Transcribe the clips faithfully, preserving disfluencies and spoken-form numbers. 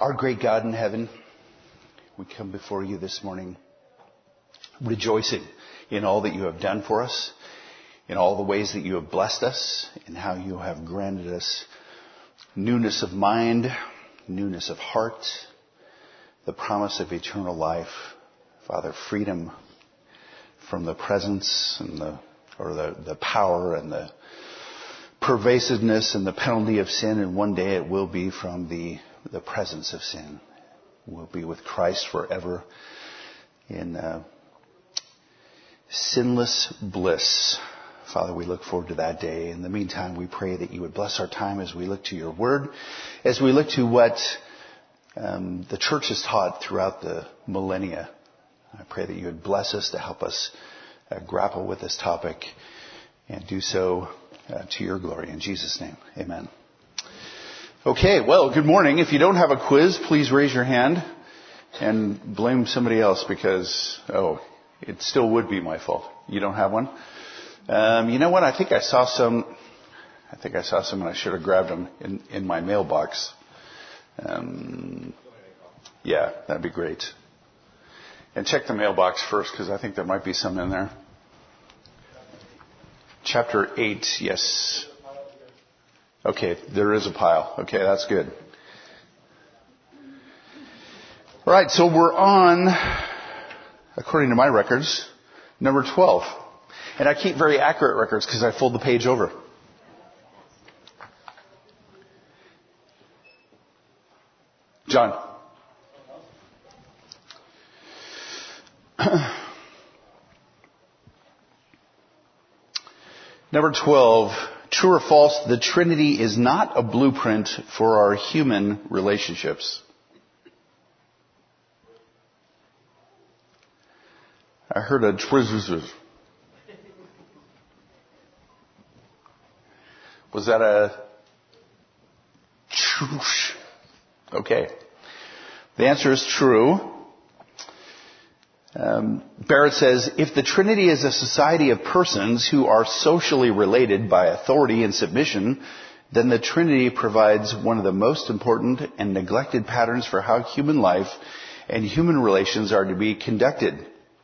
Our great God in heaven, we come before you this morning rejoicing in all that you have done for us, in all the ways that you have blessed us, in how you have granted us newness of mind, newness of heart, the promise of eternal life, Father, freedom from the presence and the or the, the power and the pervasiveness and the penalty of sin, and one day it will be from the, the presence of sin. We'll be with Christ forever in uh, sinless bliss. Father, we look forward to that day. In the meantime, we pray that you would bless our time as we look to your word, as we look to what um, the church has taught throughout the millennia. I pray that you would bless us to help us uh, grapple with this topic and do so uh, to your glory. In Jesus' name, amen. Okay, well, good morning. If you don't have a quiz, please raise your hand and blame somebody else because, oh, it still would be my fault. You don't have one? Um, you know what? I think I saw some, I think I saw some and I should have grabbed them in, in my mailbox. Um, yeah, that'd be great. And check the mailbox first because I think there might be some in there. Chapter eight, yes. Okay, there is a pile. Okay, that's good. All right, so we're on, according to my records, number twelve. And I keep very accurate records because I fold the page over. John. Number twelve, true or false, the Trinity is not a blueprint for our human relationships. I heard a twizzz. Was that a choosh? Okay. The answer is true. Um, Barrett says, if the Trinity is a society of persons who are socially related by authority and submission, then the Trinity provides one of the most important and neglected patterns for how human life and human relations are to be conducted.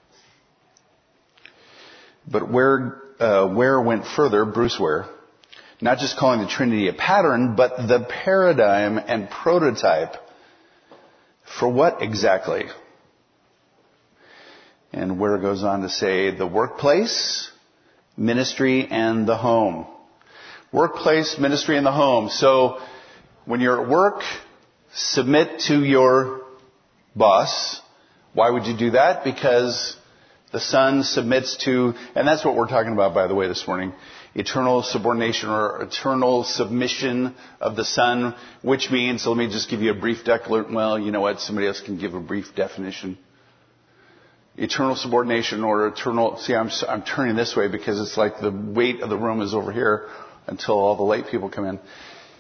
But where, uh, Ware went further, Bruce Ware, not just calling the Trinity a pattern, but the paradigm and prototype. For what exactly? And where it goes on to say the workplace, ministry, and the home. Workplace, ministry, and the home. So when you're at work, submit to your boss. Why would you do that? Because the Son submits to, and that's what we're talking about, by the way, this morning, eternal subordination or eternal submission of the Son, which means, so let me just give you a brief declaration. Well, you know what? Somebody else can give a brief definition. Eternal subordination or eternal, see, I'm, I'm turning this way because it's like the weight of the room is over here until all the late people come in.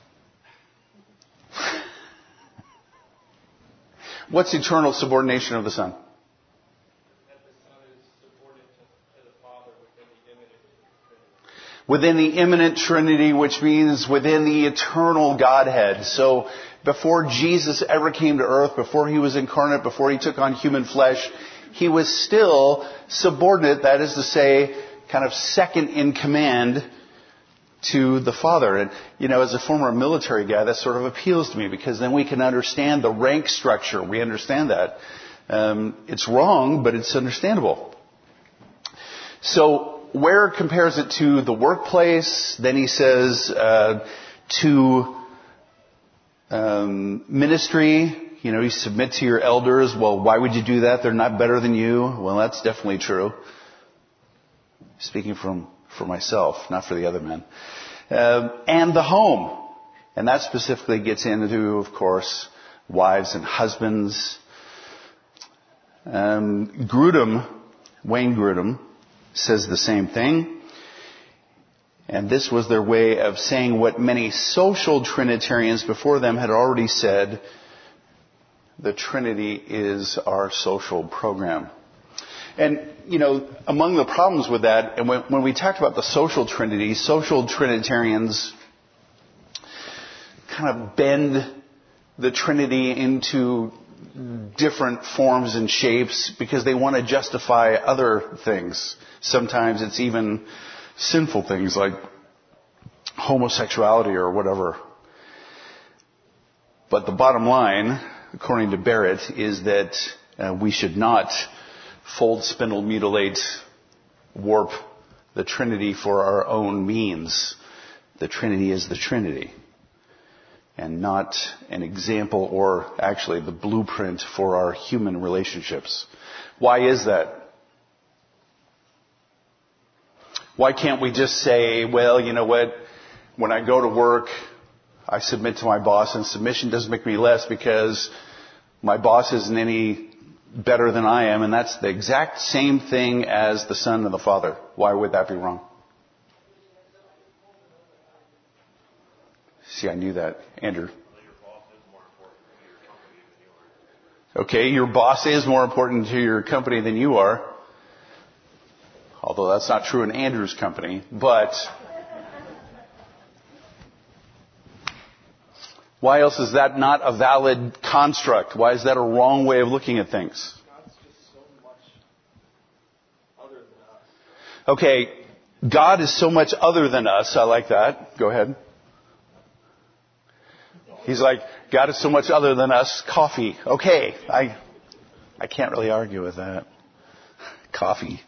What's eternal subordination of the Son? Within the immanent Trinity, which means within the eternal Godhead. So before Jesus ever came to earth, before he was incarnate, before he took on human flesh, he was still subordinate, that is to say, kind of second in command to the Father. And, you know, as a former military guy, that sort of appeals to me because then we can understand the rank structure. We understand that. Um, it's wrong, but it's understandable. So Ware compares it to the workplace. Then he says uh, to um, ministry. You know, you submit to your elders. Well, why would you do that? They're not better than you. Well, that's definitely true. Speaking from for myself, not for the other men. Uh, and the home. And that specifically gets into, of course, wives and husbands. Um, Grudem, Wayne Grudem, says the same thing. And this was their way of saying what many social Trinitarians before them had already said. The Trinity is our social program. And, you know, among the problems with that, and when, when we talked about the social Trinity, social Trinitarians kind of bend the Trinity into different forms and shapes because they want to justify other things. Sometimes it's even sinful things like homosexuality or whatever. But the bottom line, according to Barrett, is that uh, we should not fold, spindle, mutilate, warp the Trinity for our own means. The Trinity is the Trinity, and not an example or actually the blueprint for our human relationships. Why is that? Why can't we just say, well, you know what, when I go to work, I submit to my boss, and submission doesn't make me less because my boss isn't any better than I am, and that's the exact same thing as the Son and the Father. Why would that be wrong? See, I knew that. Andrew. Okay, your boss is more important to your company than you are. Although that's not true in Andrew's company. But why else is that not a valid construct? Why is that a wrong way of looking at things? God's just so much other than us. Okay, God is so much other than us. I like that. Go ahead. He's like, God is so much other than us. Coffee. Okay, I I can't really argue with that. Coffee.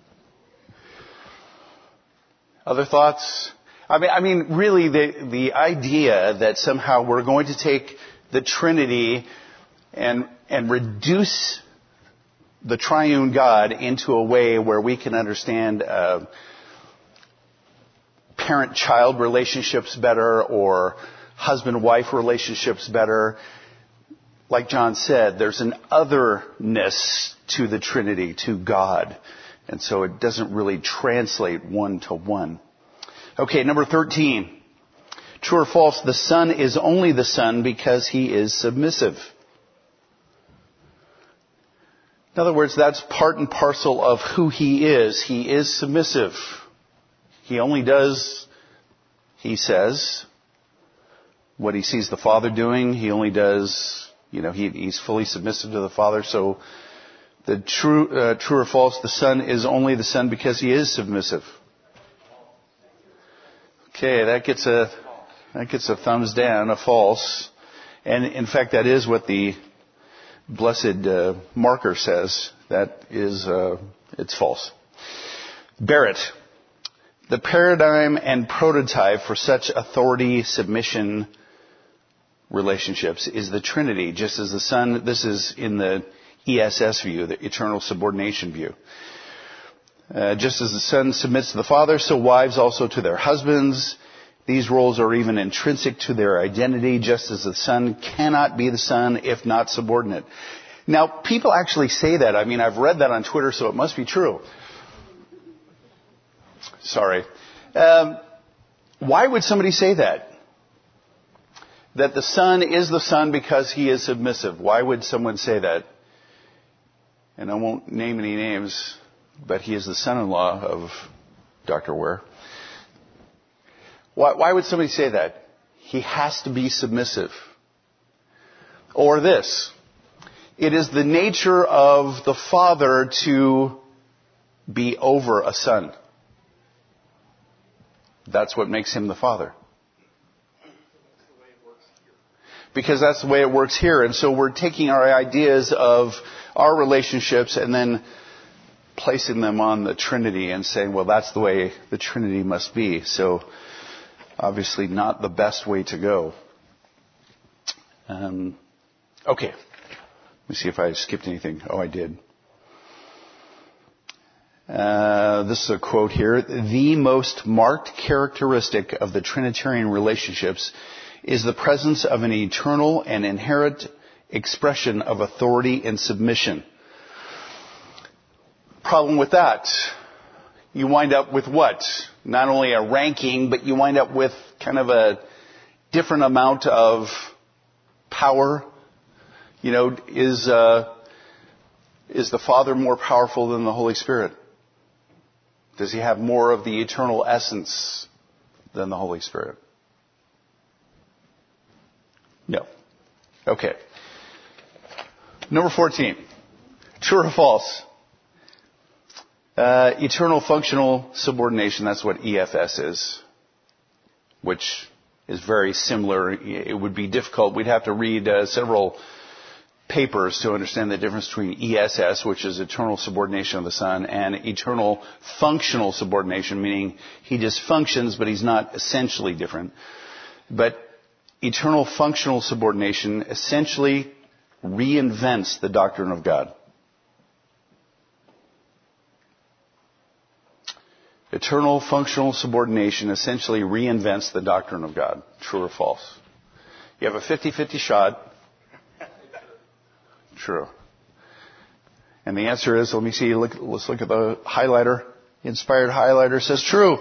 Other thoughts? I mean, I mean, really, the the idea that somehow we're going to take the Trinity and and reduce the triune God into a way where we can understand uh, parent-child relationships better, or husband-wife relationships better. Like John said, there's an otherness to the Trinity, to God. And so it doesn't really translate one to one. Okay, number thirteen. True or false, the Son is only the Son because He is submissive. In other words, that's part and parcel of who He is. He is submissive. He only does, He says, what He sees the Father doing. He only does, you know, he, He's fully submissive to the Father. So the true, uh, true or false, the Son is only the Son because He is submissive. Okay, that gets a, that gets a thumbs down, a false. And in fact, that is what the blessed uh, marker says. That is, uh, it's false. Barrett. The paradigm and prototype for such authority submission relationships is the Trinity, just as the Son, this is in the E S S view, the eternal subordination view. Uh, just as the Son submits to the Father, so wives also to their husbands. These roles are even intrinsic to their identity, just as the Son cannot be the Son if not subordinate. Now, people actually say that. I mean, I've read that on Twitter, so it must be true. Sorry. Um, why would somebody say that? That the Son is the Son because He is submissive. Why would someone say that? And I won't name any names, but he is the son-in-law of Doctor Ware. Why, why would somebody say that? He has to be submissive. Or this. It is the nature of the Father to be over a Son. That's what makes Him the Father. Because that's the way it works here. And so we're taking our ideas of our relationships and then placing them on the Trinity and saying, well, that's the way the Trinity must be. So obviously not the best way to go. Um, okay. Let me see if I skipped anything. Oh, I did. Uh, this is a quote here. The most marked characteristic of the Trinitarian relationships is the presence of an eternal and inherent expression of authority and submission. Problem with that, you wind up with what? Not only a ranking, but you wind up with kind of a different amount of power. You know, is uh, is the Father more powerful than the Holy Spirit? Does He have more of the eternal essence than the Holy Spirit? No. Okay. Number fourteen. True or false? Uh, eternal functional subordination, that's what E F S is, which is very similar. It would be difficult. We'd have to read uh, several papers to understand the difference between E S S, which is eternal subordination of the Son, and eternal functional subordination, meaning he just functions, but he's not essentially different. But eternal functional subordination essentially reinvents the doctrine of God. Eternal functional subordination essentially reinvents the doctrine of God. True or false? You have a fifty-fifty shot. True. And the answer is, let me see, look, let's look at the highlighter. Inspired highlighter says true.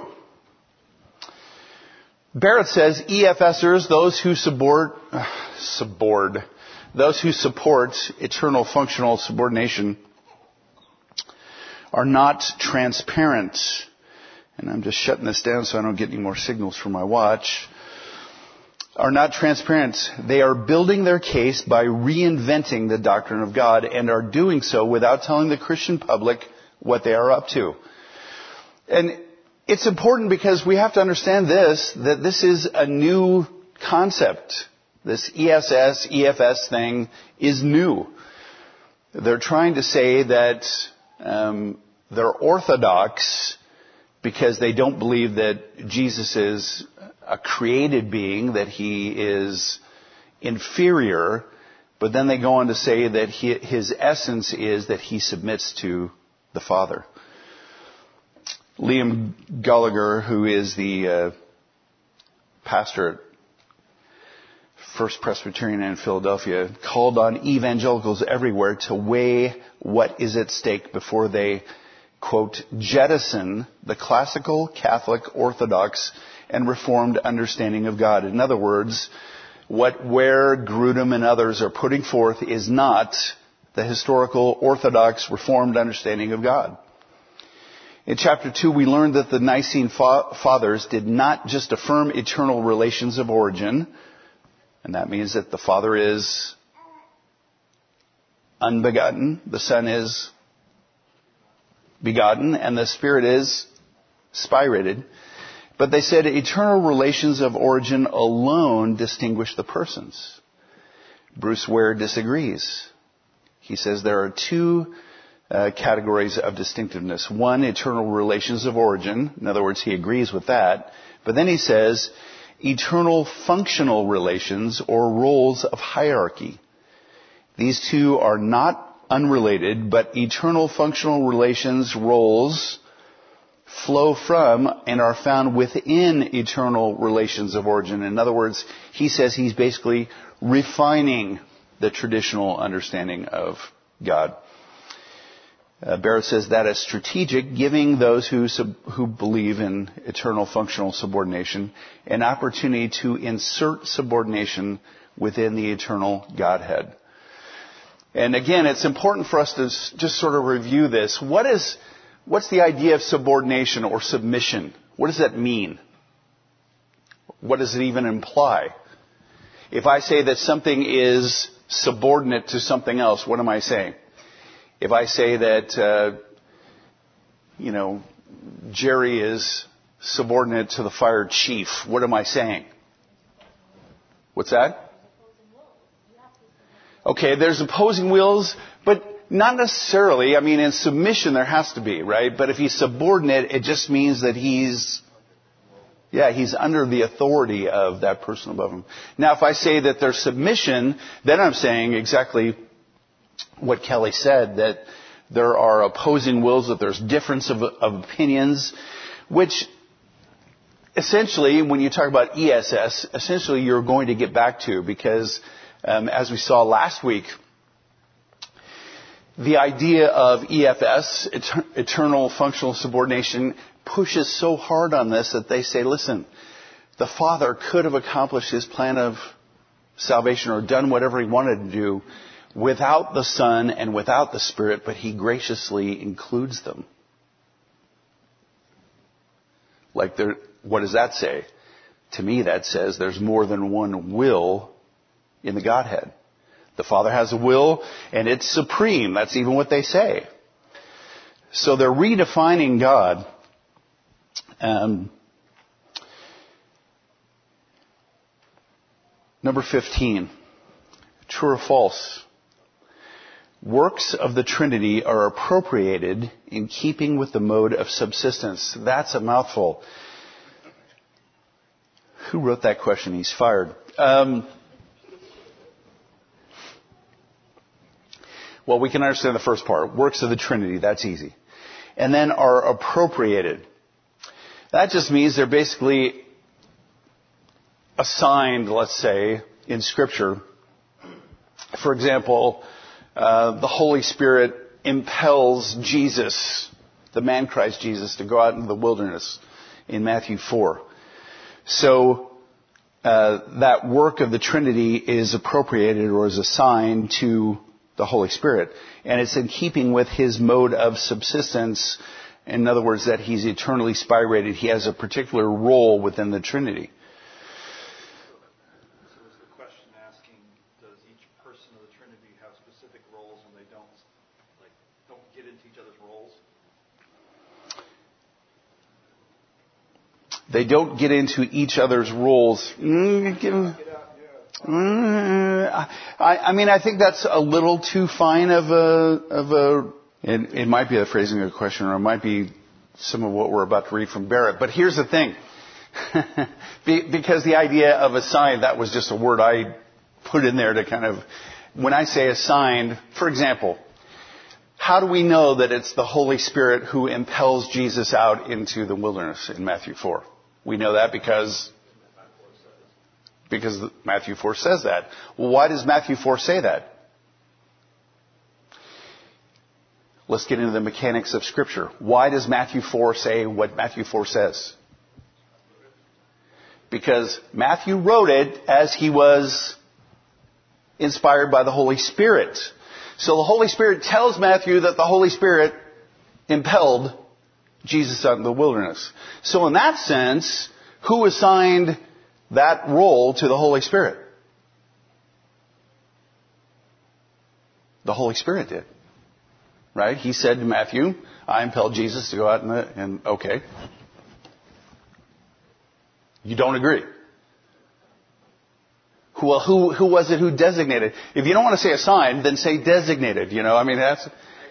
Barrett says EFSers, those who subord, uh, subord, those who support eternal functional subordination, are not transparent. And I'm just shutting this down so I don't get any more signals from my watch. Are not transparent. They are building their case by reinventing the doctrine of God, and are doing so without telling the Christian public what they are up to. And it's important because we have to understand this, that this is a new concept. This E S S, E F S thing is new. They're trying to say that um, they're orthodox because they don't believe that Jesus is a created being, that he is inferior, but then they go on to say that he, his essence is that he submits to the Father. Liam Gallagher, who is the uh, pastor at First Presbyterian in Philadelphia, called on evangelicals everywhere to weigh what is at stake before they, quote, jettison the classical Catholic Orthodox and Reformed understanding of God. In other words, what Ware, Grudem, and others are putting forth is not the historical Orthodox Reformed understanding of God. In chapter two, we learned that the Nicene fa- Fathers did not just affirm eternal relations of origin, and that means that the Father is unbegotten, the Son is begotten, and the Spirit is spirated. But they said eternal relations of origin alone distinguish the persons. Bruce Ware disagrees. He says there are two uh, categories of distinctiveness. One, eternal relations of origin. In other words, he agrees with that. But then he says eternal functional relations or roles of hierarchy. These two are not unrelated, but eternal functional relations, roles, flow from and are found within eternal relations of origin. In other words, he says he's basically refining the traditional understanding of God. Uh, Barrett says that is strategic, giving those who sub, who believe in eternal functional subordination an opportunity to insert subordination within the eternal Godhead. And again, it's important for us to just sort of review this. What is What's the idea of subordination or submission? What does that mean? What does it even imply? If I say that something is subordinate to something else, what am I saying? If I say that, uh, you know, Jerry is subordinate to the fire chief, what am I saying? What's that? Okay, there's opposing wills, but not necessarily. I mean, in submission there has to be, right? But if he's subordinate, it just means that he's, yeah, he's under the authority of that person above him. Now, if I say that there's submission, then I'm saying exactly what Kelly said, that there are opposing wills, that there's difference of, of opinions, which essentially, when you talk about E S S, essentially you're going to get back to, because um, as we saw last week, the idea of E F S, eternal functional subordination, pushes so hard on this that they say, listen, the Father could have accomplished his plan of salvation or done whatever he wanted to do without the Son and without the Spirit, but he graciously includes them. Like, there, what does that say? To me, that says there's more than one will in the Godhead. The Father has a will, and it's supreme. That's even what they say. So they're redefining God. Um, number fifteen. True or false? Works of the Trinity are appropriated in keeping with the mode of subsistence. That's a mouthful. Who wrote that question? He's fired. Um, well, we can understand the first part. Works of the Trinity. That's easy. And then are appropriated. That just means they're basically assigned, let's say, in Scripture. For example, uh, the Holy Spirit impels Jesus, the man Christ Jesus, to go out into the wilderness in Matthew four. So uh, that work of the Trinity is appropriated or is assigned to the Holy Spirit. And it's in keeping with his mode of subsistence. In other words, that he's eternally spirated. He has a particular role within the Trinity. So is the question asking, does each person of the Trinity have specific roles and they don't, like, don't get into each other's roles? They don't get into each other's roles. Mm, give them, mm, I, I mean, I think that's a little too fine of a, of a, it, it might be a phrasing of a question, or it might be some of what we're about to read from Barrett. But here's the thing. be, because the idea of assigned, that was just a word I put in there to kind of, when I say assigned, for example, how do we know that it's the Holy Spirit who impels Jesus out into the wilderness in Matthew four? We know that because because Matthew four says that. Well, why does Matthew four say that? Let's get into the mechanics of Scripture. Why does Matthew four say what Matthew four says? Because Matthew wrote it as he was inspired by the Holy Spirit. So the Holy Spirit tells Matthew that the Holy Spirit impelled Jesus out in the wilderness. So in that sense, who assigned that role to the Holy Spirit? The Holy Spirit did. Right? He said to Matthew, I impelled Jesus to go out in the, and okay. You don't agree. Well, who, who was it who designated? If you don't want to say assigned, then say designated. You know, I mean, that's...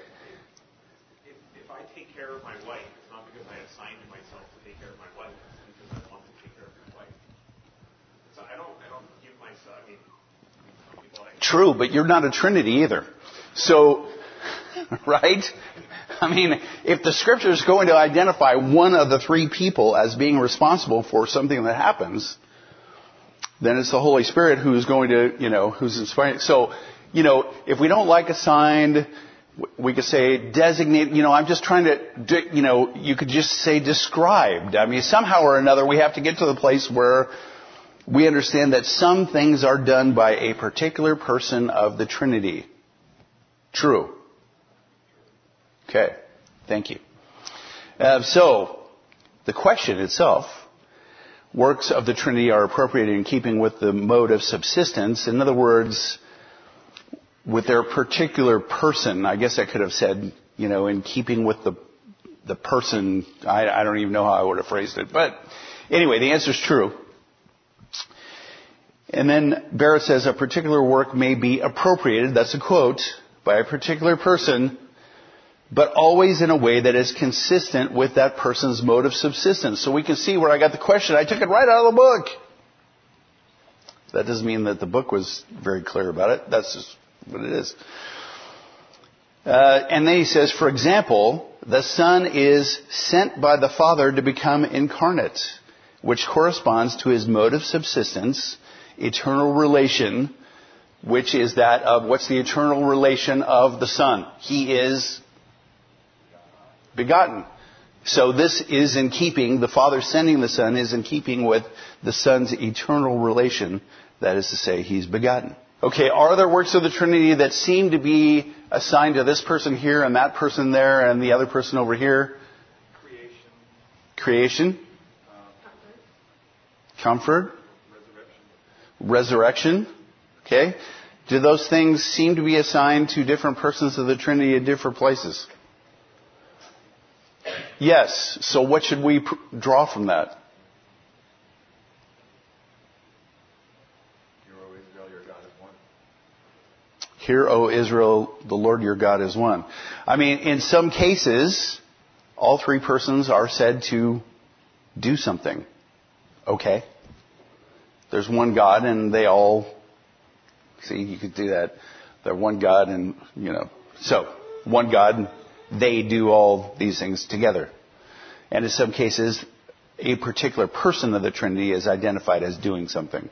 True, but you're not a Trinity either. So, right? I mean, if the Scripture is going to identify one of the three people as being responsible for something that happens, then it's the Holy Spirit who's going to, you know, who's inspiring. So, you know, if we don't like assigned, we could say designate, you know, I'm just trying to, you know, you could just say described. I mean, somehow or another, we have to get to the place where we understand that some things are done by a particular person of the Trinity. True. Okay. Thank you. Uh, so, the question itself, works of the Trinity are appropriated in keeping with the mode of subsistence. In other words, with their particular person. I guess I could have said, you know, in keeping with the the person. I, I don't even know how I would have phrased it. But anyway, the answer is true. And then Barrett says a particular work may be appropriated, that's a quote, by a particular person, but always in a way that is consistent with that person's mode of subsistence. So we can see where I got the question. I took it right out of the book. That doesn't mean that the book was very clear about it. That's just what it is. Uh, and then he says, for example, the Son is sent by the Father to become incarnate, which corresponds to his mode of subsistence, eternal relation, which is that of, what's the eternal relation of the Son? He is begotten. So this is in keeping, the Father sending the Son is in keeping with the Son's eternal relation. That is to say, he's begotten. Okay, are there works of the Trinity that seem to be assigned to this person here and that person there and the other person over here? Creation. Creation. Uh, Comfort. Resurrection. Resurrection. Okay. Do those things seem to be assigned to different persons of the Trinity at different places? Yes. So what should we pr- draw from that? Hear, O Israel, the Lord your God is one. I mean, in some cases, all three persons are said to do something. Okay. There's one God and they all, see, you could do that. They're one God and, you know, so one God, they do all these things together. And in some cases, a particular person of the Trinity is identified as doing something.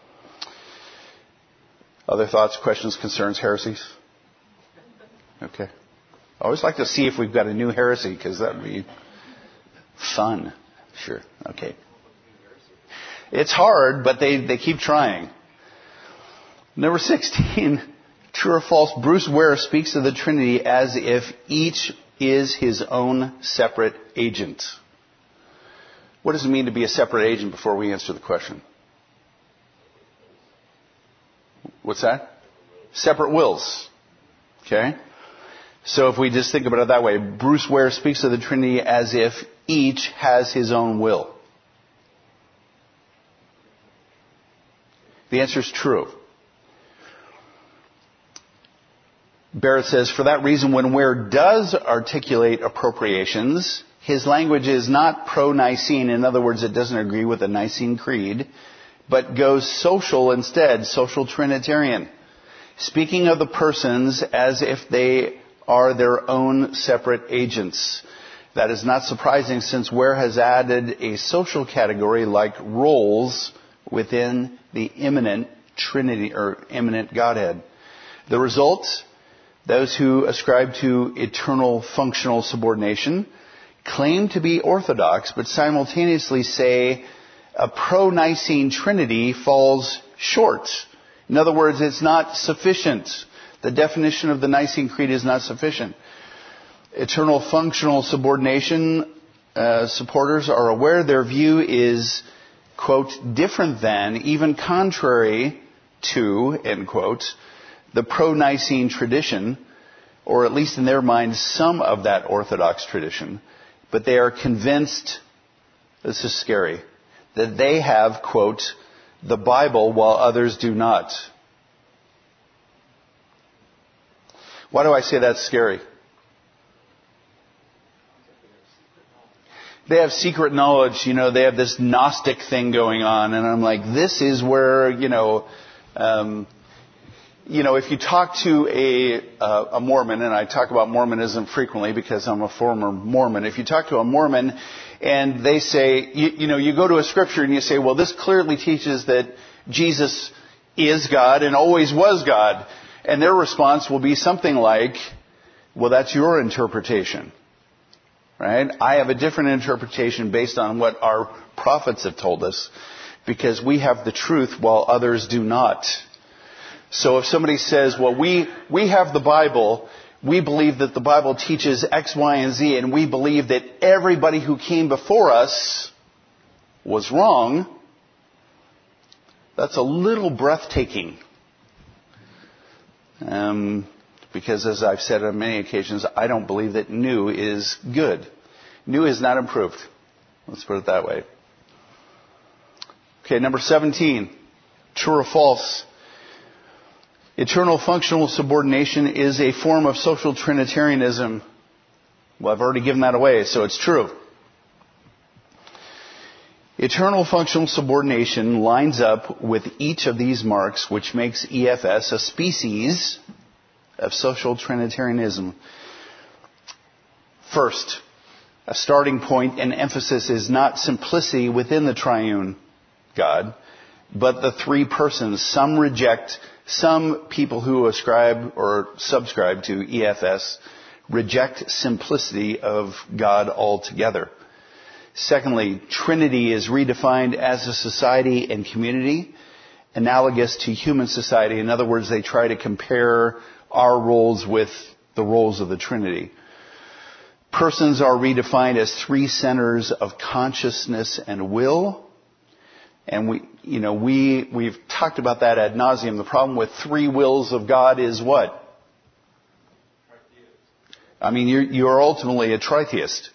Other thoughts, questions, concerns, heresies? Okay. I always like to see if we've got a new heresy, because that would be fun. Sure. Okay. It's hard, but they, they keep trying. Number sixteen, true or false, Bruce Ware speaks of the Trinity as if each is his own separate agent. What does it mean to be a separate agent before we answer the question? What's that? Separate wills. Okay? So if we just think about it that way, Bruce Ware speaks of the Trinity as if each has his own will. The answer is true. Barrett says, for that reason, when Ware does articulate appropriations, his language is not pro-Nicene. In other words, it doesn't agree with the Nicene Creed, but goes social instead, social Trinitarian, speaking of the persons as if they are their own separate agents. That is not surprising, since Ware has added a social category like roles within the immanent Trinity or immanent Godhead. The result, those who ascribe to eternal functional subordination claim to be orthodox, but simultaneously say a pro-Nicene Trinity falls short. In other words, it's not sufficient. The definition of the Nicene Creed is not sufficient. Eternal functional subordination uh, supporters are aware their view is, quote, different than, even contrary to, end quote, the pro-Nicene tradition, or at least in their minds, some of that Orthodox tradition. But they are convinced, this is scary, that they have, quote, the Bible while others do not. Why do I say that's scary? They have secret knowledge, you know, they have this Gnostic thing going on, and I'm like, this is where, you know, um, you know, if you talk to a, uh, a Mormon, and I talk about Mormonism frequently because I'm a former Mormon, if you talk to a Mormon and they say, you, you know, you go to a scripture and you say, well, this clearly teaches that Jesus is God and always was God. And their response will be something like, well, that's your interpretation. Right? I have a different interpretation based on what our prophets have told us, because we have the truth while others do not. So if somebody says, well, we, we have the Bible, we believe that the Bible teaches X, Y, and Z, and we believe that everybody who came before us was wrong, that's a little breathtaking. Um, because as I've said on many occasions, I don't believe that new is good. New is not improved. Let's put it that way. Okay, number seventeen. True or false? Eternal functional subordination is a form of social Trinitarianism. Well, I've already given that away, so it's true. Eternal functional subordination lines up with each of these marks, which makes E F S a species of social Trinitarianism. First, a starting point and emphasis is not simplicity within the triune God, but the three persons. Some reject, some people who ascribe or subscribe to E F S reject simplicity of God altogether. Secondly, Trinity is redefined as a society and community analogous to human society. In other words, they try to compare our roles with the roles of the Trinity. Persons are redefined as three centers of consciousness and will. And we, you know, we, we've talked about that ad nauseum. The problem with three wills of God is what? I mean, you're, you're ultimately a tritheist.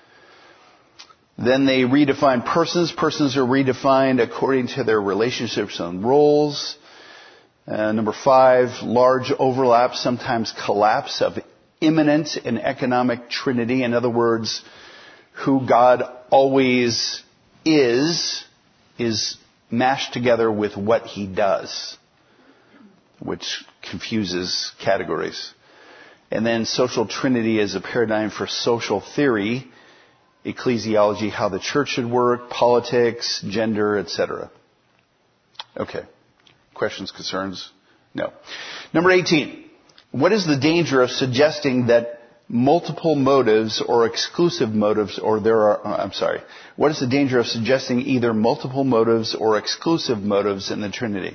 Then they redefine persons. Persons are redefined according to their relationships and roles. Uh, number five, large overlap, sometimes collapse of immanent and economic trinity. In other words, who God always is, is mashed together with what he does, which confuses categories. And then social trinity is a paradigm for social theory, ecclesiology, how the church should work, politics, gender, et cetera. Okay. Questions, concerns? No. Number eighteen. What is the danger of suggesting that multiple motives or exclusive motives, or there are, I'm sorry, what is the danger of suggesting either multiple motives or exclusive motives in the Trinity?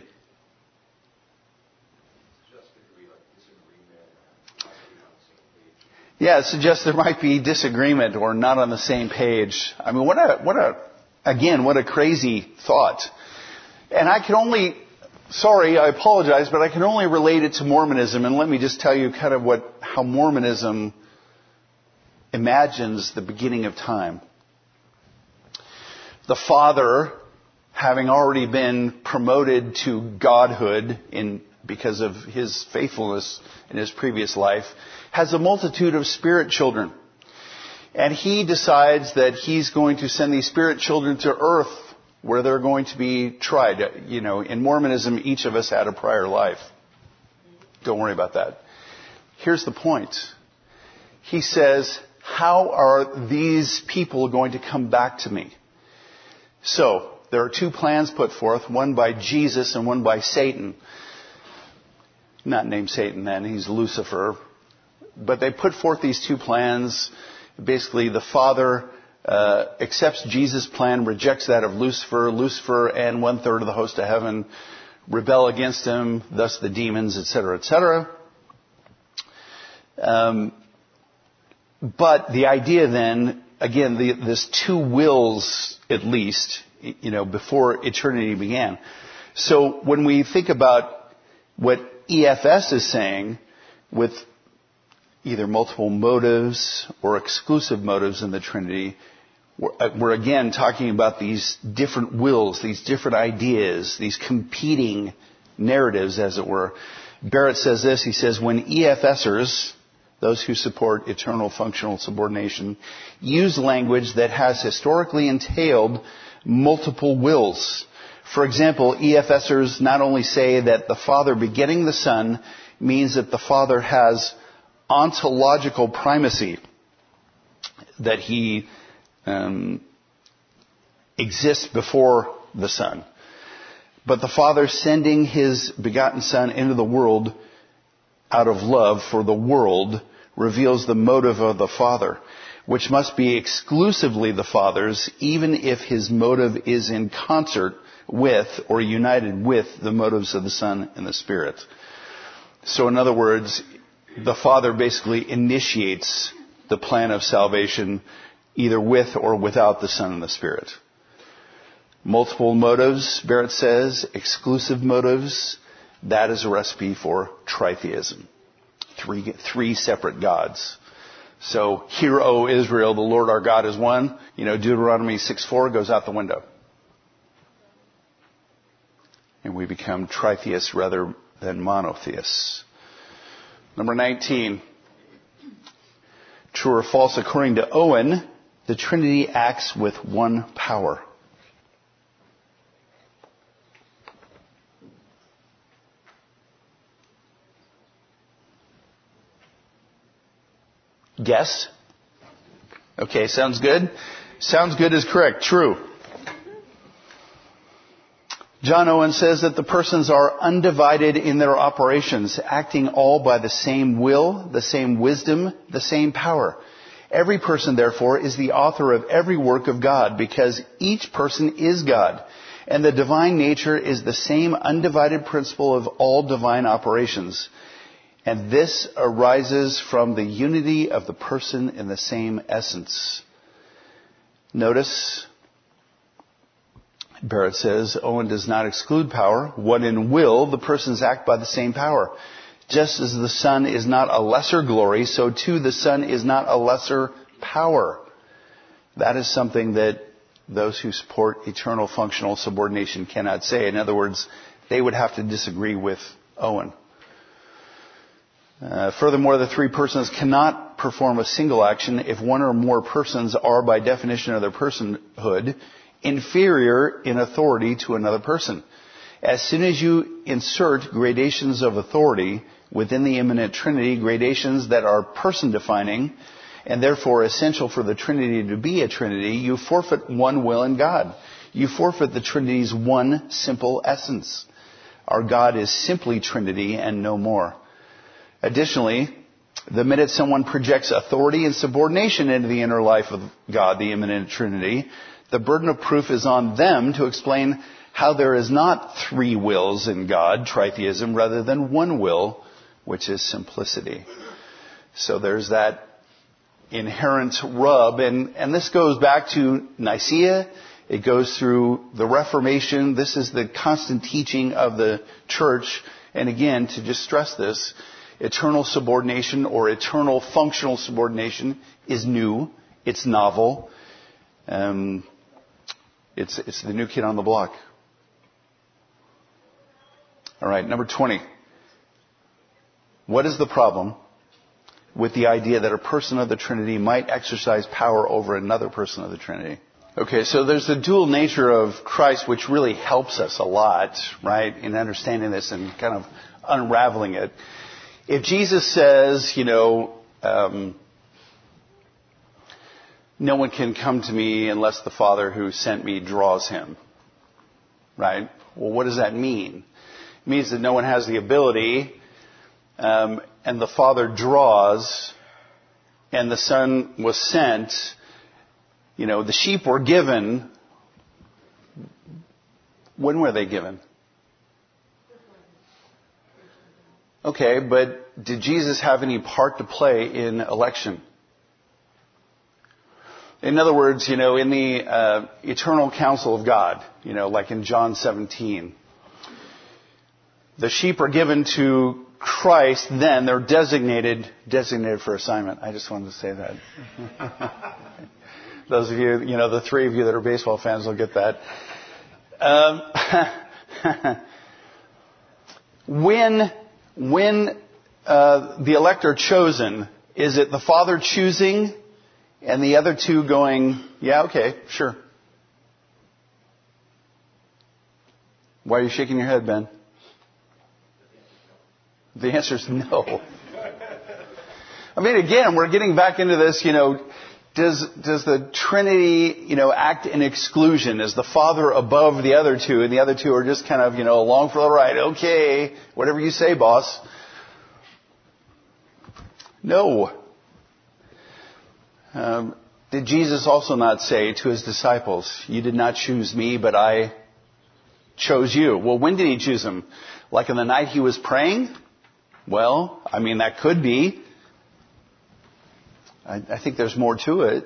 Yeah, it suggests there might be disagreement or not on the same page. I mean, what a, what a, again, what a crazy thought. And I can only, sorry, I apologize, but I can only relate it to Mormonism. And let me just tell you kind of what, how Mormonism imagines the beginning of time. The Father, having already been promoted to godhood in because of his faithfulness in his previous life, has a multitude of spirit children. And he decides that he's going to send these spirit children to earth where they're going to be tried. You know, in Mormonism, each of us had a prior life. Don't worry about that. Here's the point. He says, how are these people going to come back to me? So, there are two plans put forth, one by Jesus and one by Satan. Not named Satan then, he's Lucifer. But they put forth these two plans. Basically, the Father uh, accepts Jesus' plan, rejects that of Lucifer. Lucifer and one-third of the host of heaven rebel against him, thus the demons, et cetera, et cetera. Um, but the idea then, again, the, this two wills, at least, you know, before eternity began. So when we think about what E F S is saying with either multiple motives or exclusive motives in the Trinity, we're, we're again talking about these different wills, these different ideas, these competing narratives, as it were. Barrett says this, he says, when EFSers, those who support eternal functional subordination, use language that has historically entailed multiple wills. For example, EFSers not only say that the Father begetting the Son means that the Father has ontological primacy, that he um, exists before the Son. But the Father sending his begotten Son into the world out of love for the world reveals the motive of the Father, which must be exclusively the Father's, even if his motive is in concert with or united with the motives of the Son and the Spirit. So in other words, the Father basically initiates the plan of salvation either with or without the Son and the Spirit. Multiple motives, Barrett says, exclusive motives, that is a recipe for tritheism. Three, three separate gods. So, hear, O Israel, the Lord our God is one. You know, Deuteronomy six four goes out the window. And we become tritheists rather than monotheists. Number nineteen. True or false, according to Owen, the Trinity acts with one power. Guess? Okay, sounds good. Sounds good is correct. True. John Owen says that the persons are undivided in their operations, acting all by the same will, the same wisdom, the same power. Every person, therefore, is the author of every work of God, because each person is God. And the divine nature is the same undivided principle of all divine operations. And this arises from the unity of the person in the same essence. Notice, Barrett says, Owen does not exclude power. What in will, the persons act by the same power. Just as the Son is not a lesser glory, so too the Son is not a lesser power. That is something that those who support eternal functional subordination cannot say. In other words, they would have to disagree with Owen. Uh, furthermore, the three persons cannot perform a single action if one or more persons are, by definition of their personhood, inferior in authority to another person. As soon as you insert gradations of authority within the immanent Trinity, gradations that are person-defining, and therefore essential for the Trinity to be a Trinity, you forfeit one will in God. You forfeit the Trinity's one simple essence. Our God is simply Trinity and no more. Additionally, the minute someone projects authority and subordination into the inner life of God, the immanent Trinity, the burden of proof is on them to explain how there is not three wills in God, tritheism, rather than one will, which is simplicity. So there's that inherent rub, and, and this goes back to Nicaea. It goes through the Reformation. This is the constant teaching of the church. And again, to just stress this, eternal subordination or eternal functional subordination is new. It's novel. Um, it's, it's the new kid on the block. All right, number twenty. What is the problem with the idea that a person of the Trinity might exercise power over another person of the Trinity? Okay, so there's the dual nature of Christ, which really helps us a lot, right, in understanding this and kind of unraveling it. If Jesus says, you know, um, no one can come to me unless the Father who sent me draws him, right? Well, what does that mean? It means that no one has the ability, um, and the Father draws, and the Son was sent. You know, the sheep were given. When were they given? Okay, but did Jesus have any part to play in election? In other words, you know, in the uh, eternal counsel of God, you know, like in John seventeen, the sheep are given to Christ, then they're designated, designated for assignment. I just wanted to say that. Those of you, you know, the three of you that are baseball fans will get that. Um, when when uh, the elect are chosen, is it the Father choosing and the other two going, yeah, okay, sure? Why are you shaking your head, Ben? The answer is no. I mean, again, we're getting back into this, you know, Does does the Trinity, you know, act in exclusion? Is the Father above the other two, and the other two are just kind of, you know, along for the ride? Okay, whatever you say, boss. No. Um, did Jesus also not say to his disciples, "You did not choose me, but I chose you"? Well, when did he choose them? Like on the night he was praying? Well, I mean, that could be. I, I think there's more to it.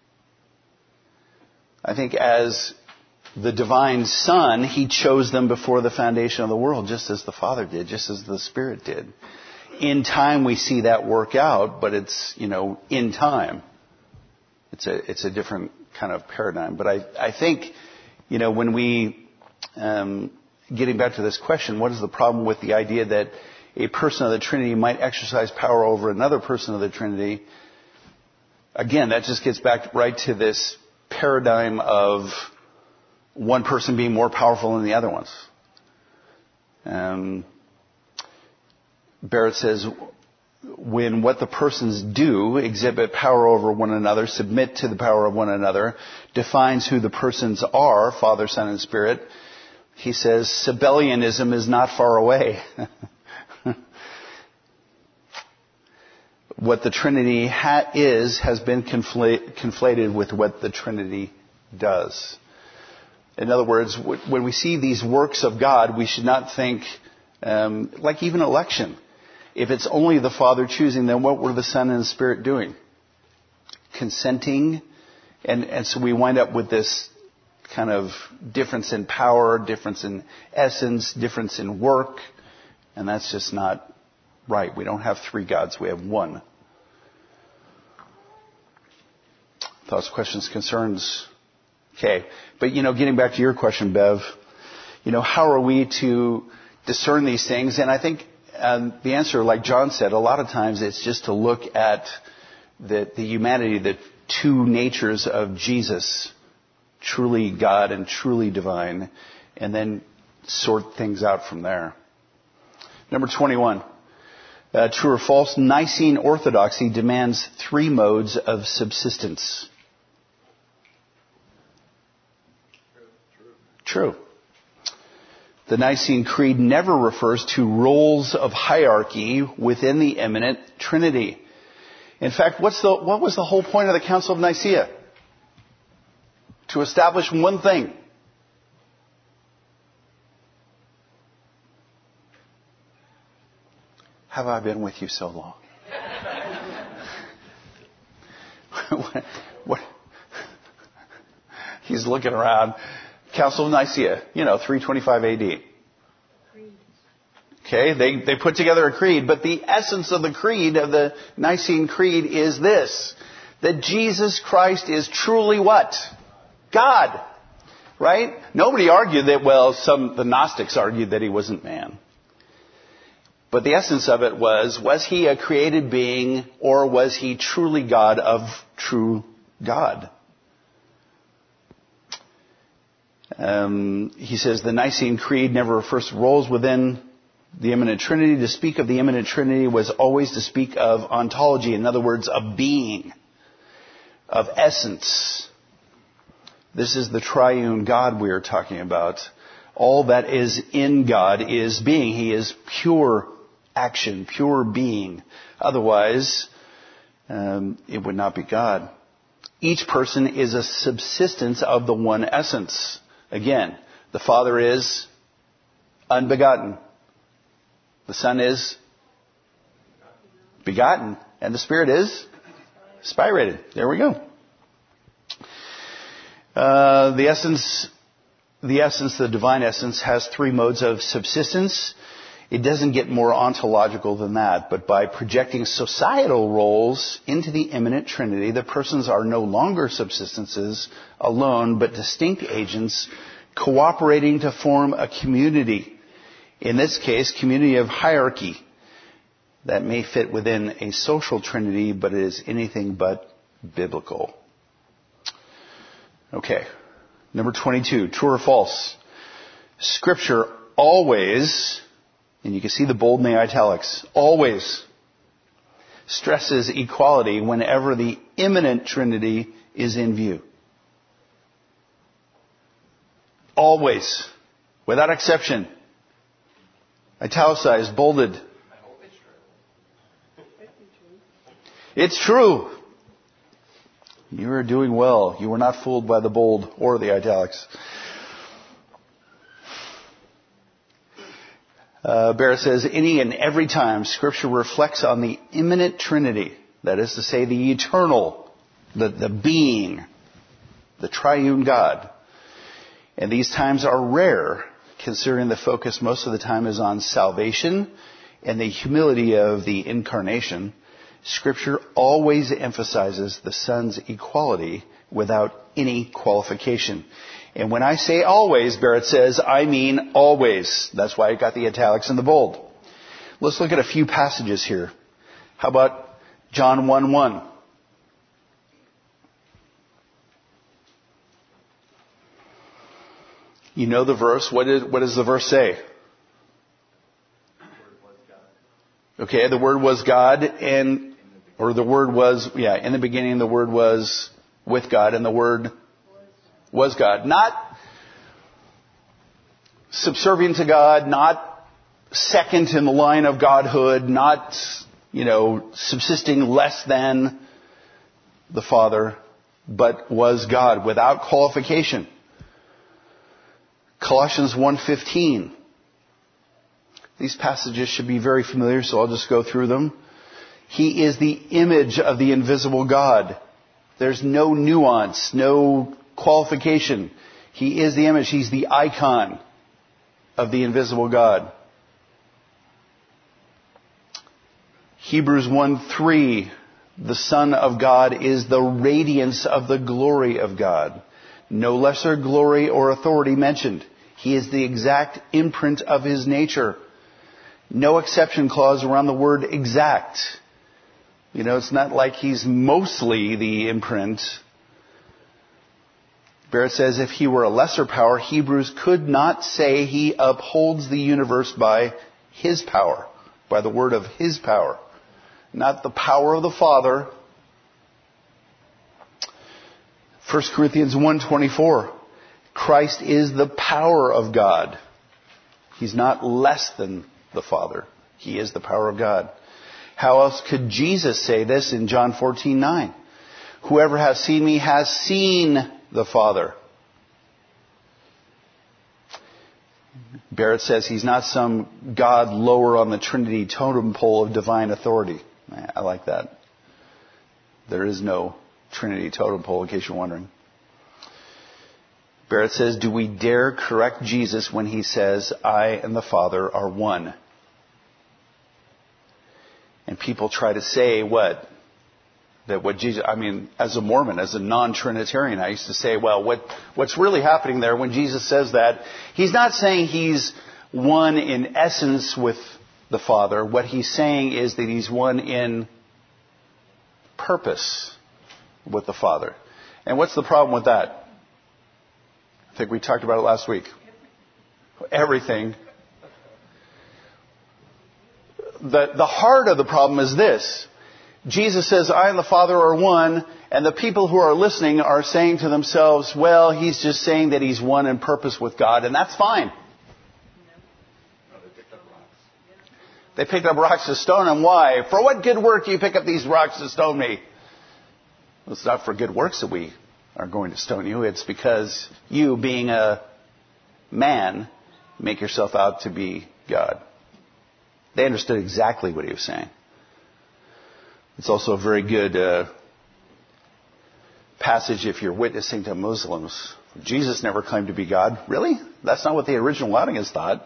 I think as the divine Son, he chose them before the foundation of the world, just as the Father did, just as the Spirit did. In time, we see that work out, but it's, you know, in time. It's a it's a different kind of paradigm. But I, I think, you know, when we, um, getting back to this question, what is the problem with the idea that a person of the Trinity might exercise power over another person of the Trinity? Again, that just gets back right to this paradigm of one person being more powerful than the other ones. Um, Barrett says, when what the persons do exhibit power over one another, submit to the power of one another, defines who the persons are, Father, Son, and Spirit, he says, Sabellianism is not far away. What the Trinity ha- is has been confl- conflated with what the Trinity does. In other words, w- when we see these works of God, we should not think, um, like even election. If it's only the Father choosing, then what were the Son and the Spirit doing? Consenting. And, and so we wind up with this kind of difference in power, difference in essence, difference in work. And that's just not right. We don't have three gods. We have one. Thoughts, questions, concerns? Okay. But, you know, getting back to your question, Bev, you know, how are we to discern these things? And I think um, the answer, like John said, a lot of times it's just to look at the, the humanity, the two natures of Jesus, truly God and truly divine, and then sort things out from there. Number twenty-one. Uh, true or false? Nicene orthodoxy demands three modes of subsistence. True. The Nicene Creed never refers to roles of hierarchy within the immanent Trinity. In fact, what's the, what was the whole point of the Council of Nicaea? To establish one thing. Have I been with you so long? what, what? He's looking around. Council of Nicaea, you know, three twenty-five A D. Okay, they, they put together a creed, but the essence of the creed, of the Nicene Creed, is this: that Jesus Christ is truly what? God. Right? Nobody argued that, well, some, the Gnostics argued that he wasn't man. But the essence of it was, was he a created being, or was he truly God of true God? Um, he says the Nicene Creed never refers to roles within the immanent Trinity. To speak of the immanent Trinity was always to speak of ontology. In other words, of being, of essence. This is the triune God we are talking about. All that is in God is being. He is pure action, pure being. Otherwise, um, it would not be God. Each person is a subsistence of the one essence. Again, the Father is unbegotten. The Son is begotten. And the Spirit is spirated. There we go. Uh, the essence, the essence, the divine essence, has three modes of subsistence. It doesn't get more ontological than that, but by projecting societal roles into the immanent Trinity, the persons are no longer subsistences alone, but distinct agents cooperating to form a community. In this case, community of hierarchy that may fit within a social Trinity, but it is anything but biblical. Okay. Number twenty-two, true or false? Scripture always, and you can see the bold in the italics, always stresses equality whenever the immanent Trinity is in view. Always. Without exception. Italicized, bolded. I hope it's true. It's true. You are doing well. You were not fooled by the bold or the italics. Uh, Barrett says, any and every time Scripture reflects on the immanent Trinity, that is to say, the eternal, the, the being, the triune God, and these times are rare, considering the focus most of the time is on salvation and the humility of the incarnation, Scripture always emphasizes the Son's equality without any qualification. And when I say always, Barrett says, I mean always. That's why I got the italics and the bold. Let's look at a few passages here. How about John one one? You know the verse. What, is, what does the verse say? Okay, the Word was God, and or the Word was, yeah, in the beginning the Word was with God, and the Word was God. Not subservient to God, not second in the line of Godhood, not, you know, subsisting less than the Father, but was God without qualification. Colossians one fifteen. These passages should be very familiar, so I'll just go through them. He is the image of the invisible God. There's no nuance, no qualification. He is the image. He's the icon of the invisible God. Hebrews one three, the Son of God is the radiance of the glory of God. No lesser glory or authority mentioned. He is the exact imprint of His nature. No exception clause around the word exact. You know, it's not like He's mostly the imprint. Barrett says if He were a lesser power, Hebrews could not say He upholds the universe by His power, by the word of His power. Not the power of the Father. First Corinthians one twenty-four. Christ is the power of God. He's not less than the Father. He is the power of God. How else could Jesus say this in John fourteen nine? Whoever has seen me has seen the Father. Barrett says he's not some God lower on the Trinity totem pole of divine authority. I like that. There is no Trinity totem pole, in case you're wondering. Barrett says, do we dare correct Jesus when He says, I and the Father are one? And people try to say what? That what Jesus, I mean, as a Mormon, as a non-Trinitarian, I used to say, well, what, what's really happening there when Jesus says that, He's not saying He's one in essence with the Father. What He's saying is that He's one in purpose with the Father. And what's the problem with that? I think we talked about it last week. Everything. The, the heart of the problem is this. Jesus says, I and the Father are one, and the people who are listening are saying to themselves, well, He's just saying that He's one in purpose with God, and that's fine. They picked up rocks to stone Him. Why? For what good work do you pick up these rocks to stone me? Well, it's not for good works that we are going to stone you. It's because you, being a man, make yourself out to be God. They understood exactly what He was saying. It's also a very good uh, passage if you're witnessing to Muslims. Jesus never claimed to be God. Really? That's not what the original audience thought.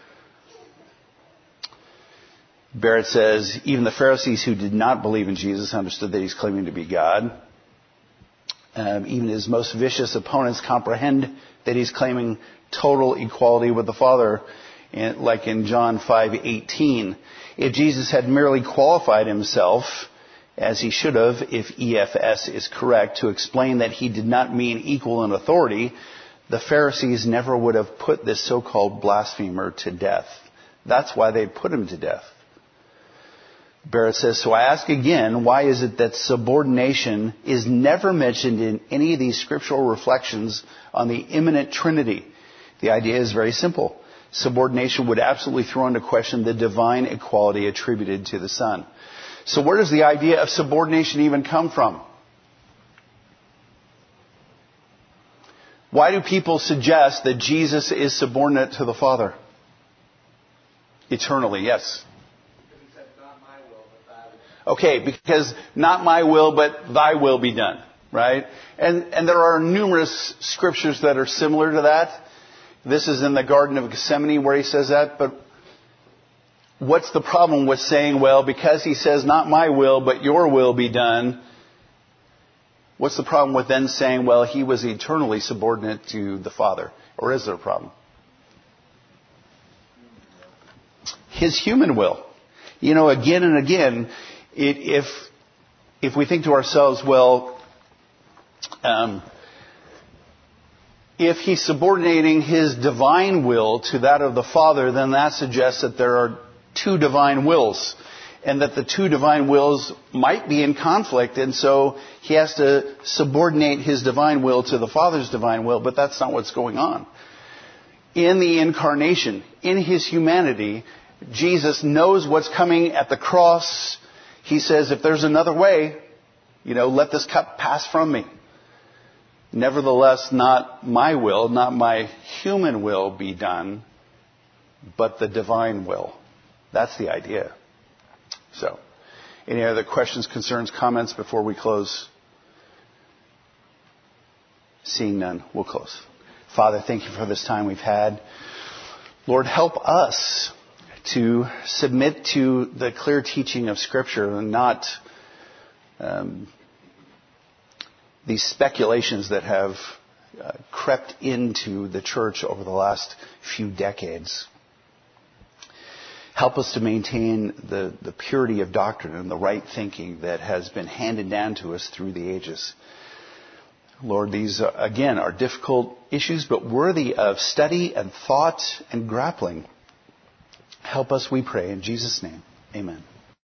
Barrett says, even the Pharisees who did not believe in Jesus understood that He's claiming to be God. Um, even His most vicious opponents comprehend that He's claiming total equality with the Father, and like in John five eighteen. If Jesus had merely qualified Himself, as He should have, if E F S is correct, to explain that He did not mean equal in authority, the Pharisees never would have put this so-called blasphemer to death. That's why they put Him to death. Barrett says, so I ask again, why is it that subordination is never mentioned in any of these scriptural reflections on the immanent Trinity? The idea is very simple. Subordination would absolutely throw into question the divine equality attributed to the Son. So where does the idea of subordination even come from? Why do people suggest that Jesus is subordinate to the Father? Eternally, yes. Okay, because not my will, but thy will be done, right? And and there are numerous scriptures that are similar to that. This is in the Garden of Gethsemane where He says that. But what's the problem with saying, well, because He says not my will, but your will be done, what's the problem with then saying, well, He was eternally subordinate to the Father? Or is there a problem? His human will. You know, again and again, it, if if we think to ourselves, well, um, if He's subordinating His divine will to that of the Father, then that suggests that there are two divine wills, and that the two divine wills might be in conflict, and so He has to subordinate His divine will to the Father's divine will, but that's not what's going on. In the incarnation, in His humanity, Jesus knows what's coming at the cross. He says, if there's another way, you know, let this cup pass from me. Nevertheless, not my will, not my human will be done, but the divine will. That's the idea. So, any other questions, concerns, comments before we close? Seeing none, we'll close. Father, thank you for this time we've had. Lord, help us to submit to the clear teaching of Scripture and not um, these speculations that have uh, crept into the church over the last few decades. Help us to maintain the, the purity of doctrine and the right thinking that has been handed down to us through the ages. Lord, these, uh, again, are difficult issues, but worthy of study and thought and grappling. Help us, we pray, in Jesus' name. Amen.